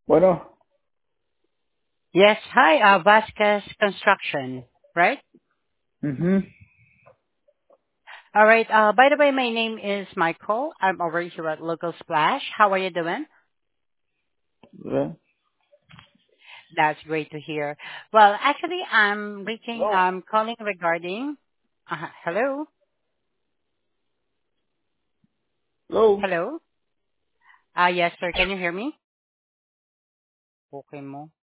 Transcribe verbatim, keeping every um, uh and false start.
Bueno, Yes. Hi, uh, Vasquez Construction, right? mhm, All right. Uh, by the way, my name is Michael. I'm over here at Local Splash. How are you doing? yeah. That's great to hear. Well, actually, I'm reaching, Hello, I'm calling regarding, uh, hello? hello. Hello? Uh, yes, sir. Can you hear me? Okay mo.